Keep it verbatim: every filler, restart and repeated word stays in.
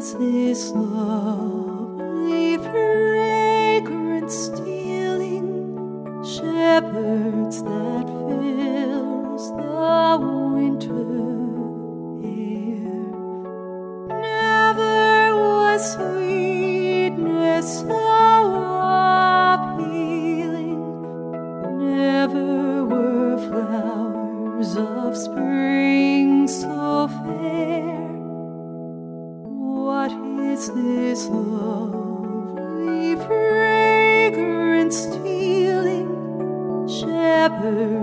is this lovely fragrance stealing? Shepherds that fills the winter air. Never was sweetness so appealing, never were flowers of spring so fair. What is this lovely fragrance stealing? Shepherds